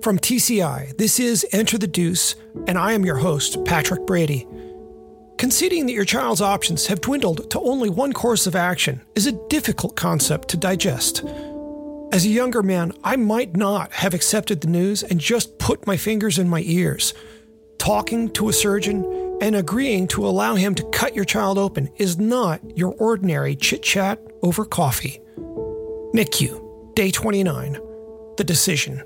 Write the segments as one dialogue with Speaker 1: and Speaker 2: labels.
Speaker 1: From TCI, this is Enter the Deuce, and I am your host, Patrick Brady. Conceding that your child's options have dwindled to only one course of action is a difficult concept to digest. As a younger man, I might not have accepted the news and just put my fingers in my ears. Talking to a surgeon and agreeing to allow him to cut your child open is not your ordinary chit-chat over coffee. NICU, Day 29, The Decision.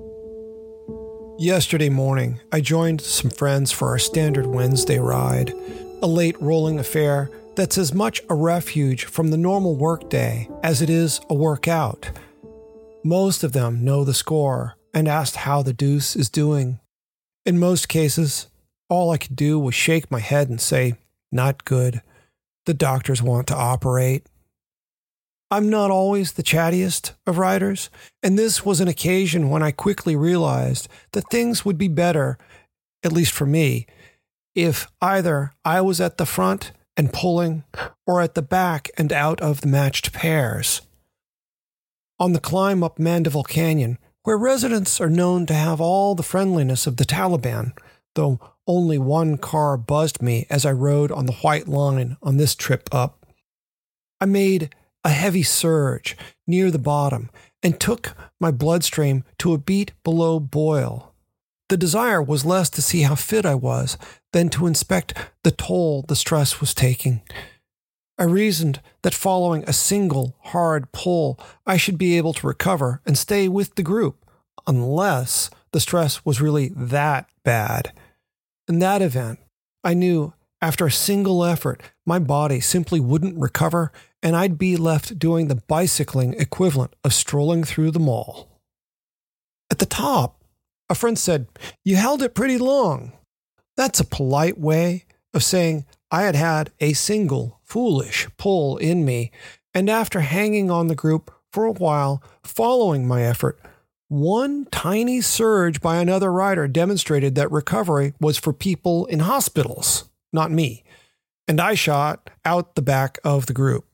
Speaker 1: Yesterday morning, I joined some friends for our standard Wednesday ride, a late rolling affair that's as much a refuge from the normal workday as it is a workout. Most of them know the score and asked how the deuce is doing. In most cases, all I could do was shake my head and say, "Not good. The doctors want to operate." I'm not always the chattiest of riders, and this was an occasion when I quickly realized that things would be better, at least for me, if either I was at the front and pulling or at the back and out of the matched pairs. On the climb up Mandeville Canyon, where residents are known to have all the friendliness of the Taliban, though only one car buzzed me as I rode on the white line on this trip up, I made a heavy surge near the bottom and took my bloodstream to a beat below boil. The desire was less to see how fit I was than to inspect the toll the stress was taking. I reasoned that following a single hard pull, I should be able to recover and stay with the group, unless the stress was really that bad. In that event, I knew after a single effort, my body simply wouldn't recover and I'd be left doing the bicycling equivalent of strolling through the mall. At the top, a friend said, "You held it pretty long." That's a polite way of saying I had had a single foolish pull in me, and after hanging on the group for a while following my effort, one tiny surge by another rider demonstrated that recovery was for people in hospitals, not me, and I shot out the back of the group.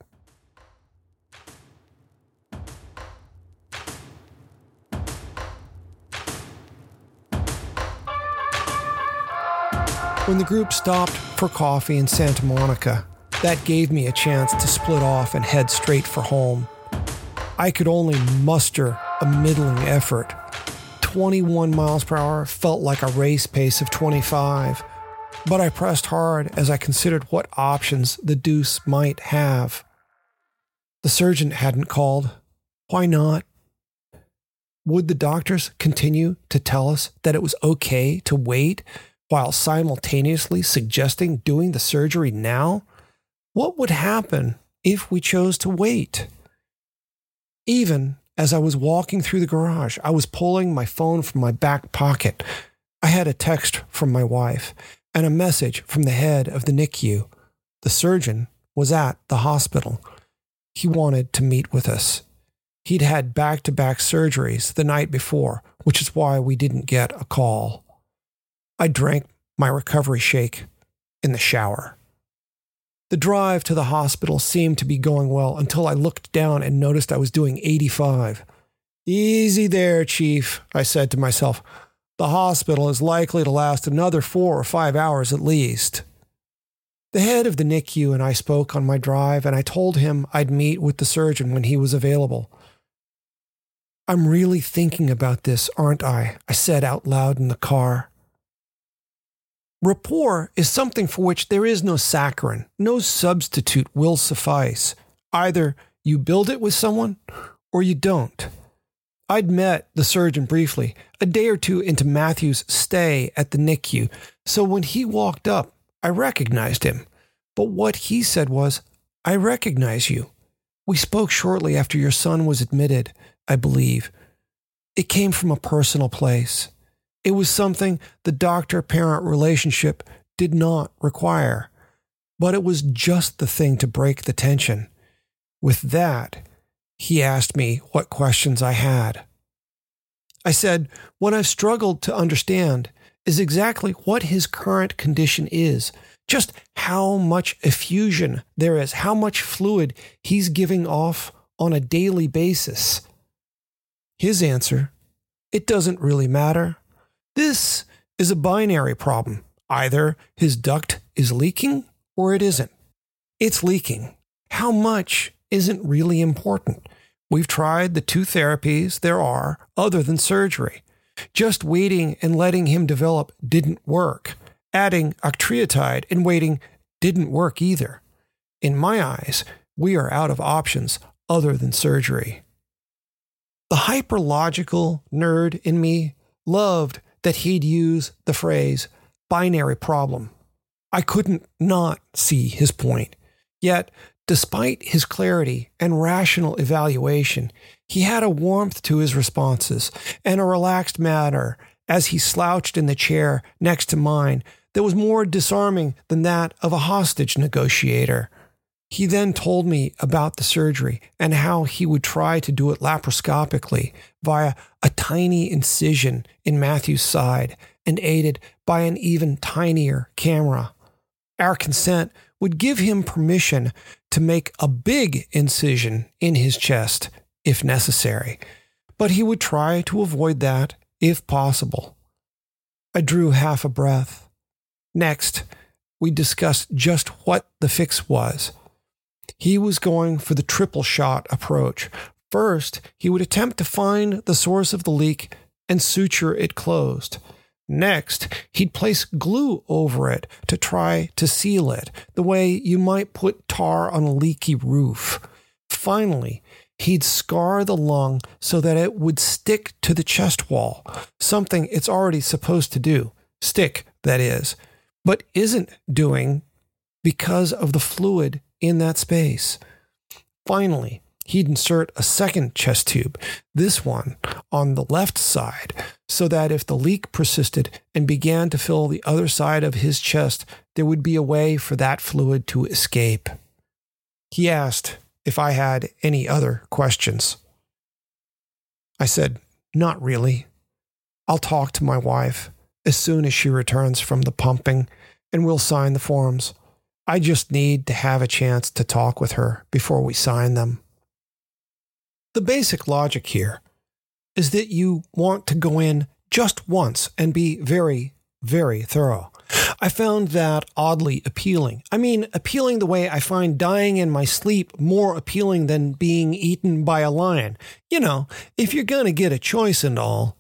Speaker 1: When the group stopped for coffee in Santa Monica, that gave me a chance to split off and head straight for home. I could only muster a middling effort. 21 miles per hour felt like a race pace of 25, but I pressed hard as I considered what options the deuce might have. The surgeon hadn't called. Why not? Would the doctors continue to tell us that it was okay to wait while simultaneously suggesting doing the surgery now? What would happen if we chose to wait? Even as I was walking through the garage, I was pulling my phone from my back pocket. I had a text from my wife and a message from the head of the NICU. The surgeon was at the hospital. He wanted to meet with us. He'd had back-to-back surgeries the night before, which is why we didn't get a call. I drank my recovery shake in the shower. The drive to the hospital seemed to be going well until I looked down and noticed I was doing 85. "Easy there, Chief," I said to myself. "The hospital is likely to last another 4 or 5 hours at least." The head of the NICU and I spoke on my drive, and I told him I'd meet with the surgeon when he was available. "I'm really thinking about this, aren't I?" I said out loud in the car. Rapport is something for which there is no saccharin. No substitute will suffice. Either you build it with someone or you don't. I'd met the surgeon briefly, a day or two into Matthew's stay at the NICU, so when he walked up, I recognized him. But what he said was, "I recognize you. We spoke shortly after your son was admitted, I believe." It came from a personal place. It was something the doctor-parent relationship did not require, but it was just the thing to break the tension. With that, he asked me what questions I had. I said, what I've struggled to understand is exactly what his current condition is, just how much effusion there is, how much fluid he's giving off on a daily basis. His answer it doesn't really matter. This is a binary problem. Either his duct is leaking or it isn't. It's leaking. How much isn't really important. We've tried the 2 therapies there are other than surgery. Just waiting and letting him develop didn't work. Adding octreotide and waiting didn't work either. In my eyes, we are out of options other than surgery. The hyperlogical nerd in me loved that he'd use the phrase binary problem. I couldn't not see his point. Yet, despite his clarity and rational evaluation, he had a warmth to his responses and a relaxed manner as he slouched in the chair next to mine that was more disarming than that of a hostage negotiator. He then told me about the surgery and how he would try to do it laparoscopically via a tiny incision in Matthew's side and aided by an even tinier camera. Our consent would give him permission to make a big incision in his chest if necessary, but he would try to avoid that if possible. I drew half a breath. Next, we discussed just what the fix was. He was going for the triple shot approach. First, he would attempt to find the source of the leak and suture it closed. Next, he'd place glue over it to try to seal it, the way you might put tar on a leaky roof. Finally, he'd scar the lung so that it would stick to the chest wall, something it's already supposed to do. Stick, that is, but isn't doing because of the fluid in that space. Finally, he'd insert a second chest tube, this one on the left side, so that if the leak persisted and began to fill the other side of his chest, there would be a way for that fluid to escape. He asked if I had any other questions. I said, not really. I'll talk to my wife as soon as she returns from the pumping, and we'll sign the forms. I just need to have a chance to talk with her before we sign them. The basic logic here is that you want to go in just once and be very, very thorough. I found that oddly appealing. I mean, appealing the way I find dying in my sleep more appealing than being eaten by a lion. You know, if you're going to get a choice and all.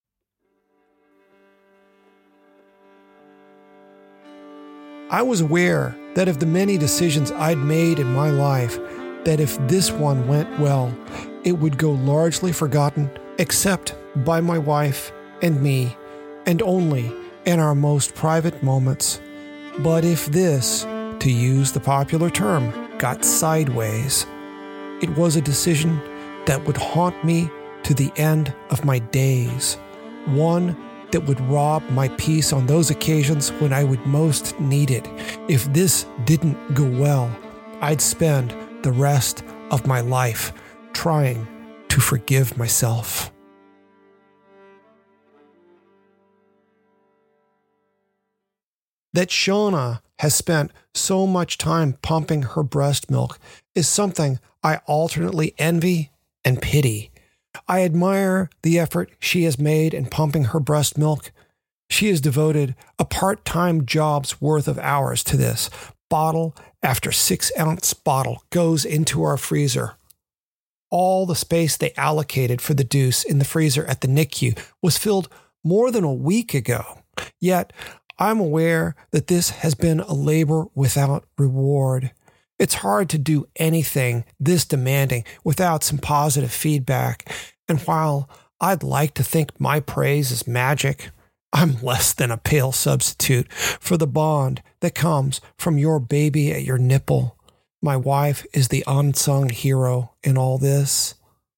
Speaker 1: I was aware that of the many decisions I'd made in my life, that if this one went well, it would go largely forgotten, except by my wife and me, and only in our most private moments. But if this, to use the popular term, got sideways, it was a decision that would haunt me to the end of my days, one that would rob my peace on those occasions when I would most need it. If this didn't go well, I'd spend the rest of my life trying to forgive myself. That Shauna has spent so much time pumping her breast milk is something I alternately envy and pity. I admire the effort she has made in pumping her breast milk. She has devoted a part-time job's worth of hours to this. Bottle after 6-ounce bottle goes into our freezer. All the space they allocated for the deuce in the freezer at the NICU was filled more than a week ago. Yet, I'm aware that this has been a labor without reward. It's hard to do anything this demanding without some positive feedback. And while I'd like to think my praise is magic, I'm less than a pale substitute for the bond that comes from your baby at your nipple. My wife is the unsung hero in all this.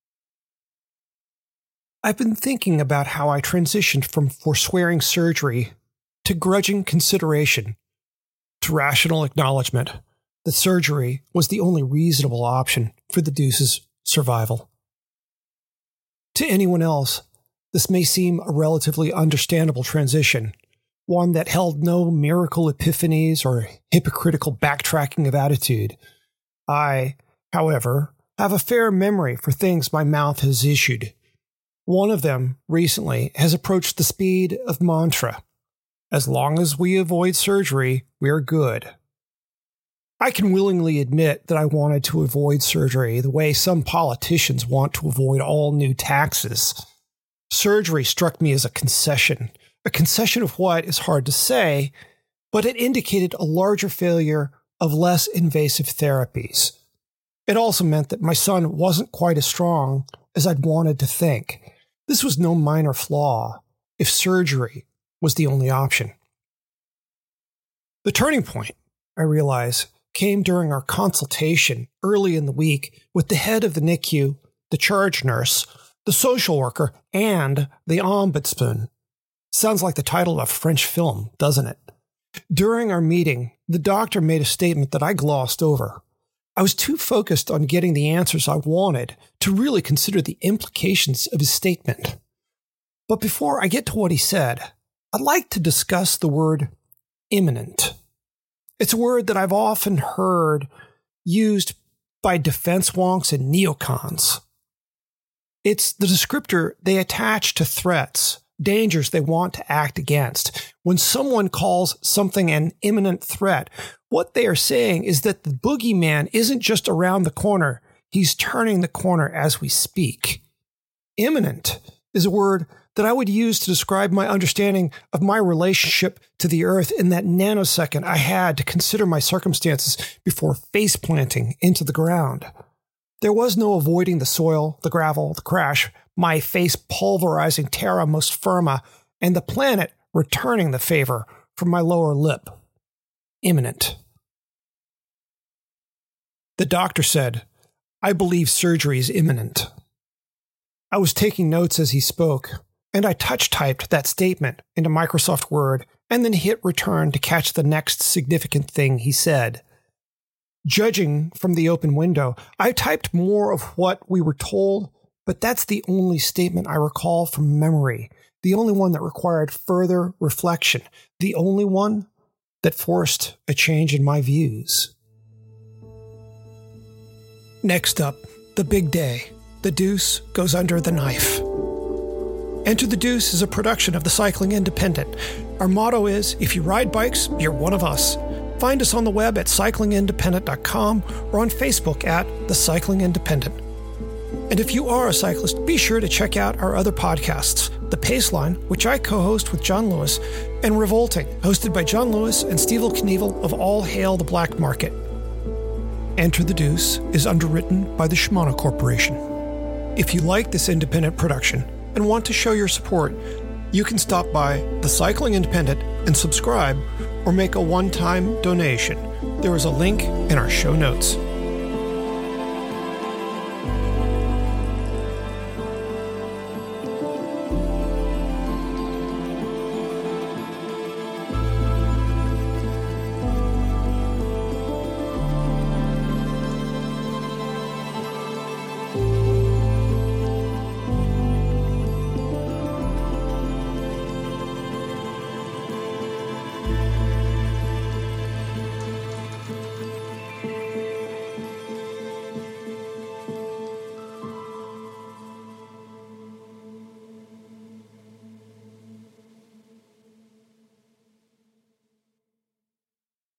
Speaker 1: I've been thinking about how I transitioned from forswearing surgery to grudging consideration to rational acknowledgement that surgery was the only reasonable option for the deuce's survival. To anyone else, this may seem a relatively understandable transition, one that held no miracle epiphanies or hypocritical backtracking of attitude. I, however, have a fair memory for things my mouth has issued. One of them recently has approached the speed of mantra. As long as we avoid surgery, we're good. I can willingly admit that I wanted to avoid surgery the way some politicians want to avoid all new taxes. Surgery struck me as a concession of what is hard to say, but it indicated a larger failure of less invasive therapies. It also meant that my son wasn't quite as strong as I'd wanted to think. This was no minor flaw if surgery was the only option. The turning point, I realize, came during our consultation early in the week with the head of the NICU, the charge nurse, the social worker, and the ombudsman. Sounds like the title of a French film, doesn't it? During our meeting, the doctor made a statement that I glossed over. I was too focused on getting the answers I wanted to really consider the implications of his statement. But before I get to what he said, I'd like to discuss the word imminent. It's a word that I've often heard used by defense wonks and neocons. It's the descriptor they attach to threats, dangers they want to act against. When someone calls something an imminent threat, what they are saying is that the boogeyman isn't just around the corner, he's turning the corner as we speak. Imminent is a word that I would use to describe my understanding of my relationship to the earth in that nanosecond I had to consider my circumstances before face planting into the ground. There was no avoiding the soil, the gravel, the crash, my face pulverizing terra most firma, and the planet returning the favor from my lower lip. Imminent. The doctor said, "I believe surgery is imminent." I was taking notes as he spoke, and I touch-typed that statement into Microsoft Word and then hit return to catch the next significant thing he said. Judging from the open window, I typed more of what we were told, but that's the only statement I recall from memory, the only one that required further reflection, the only one that forced a change in my views. Next up, the big day. The Deuce goes under the knife. Enter the Deuce is a production of The Cycling Independent. Our motto is, if you ride bikes, you're one of us. Find us on the web at cyclingindependent.com or on Facebook at The Cycling Independent. And if you are a cyclist, be sure to check out our other podcasts, The Paceline, which I co-host with John Lewis, and Revolting, hosted by John Lewis and Steve Knievel of All Hail the Black Market. Enter the Deuce is underwritten by the Shimano Corporation. If you like this independent production and want to show your support, you can stop by The Cycling Independent and subscribe or make a one-time donation. There is a link in our show notes.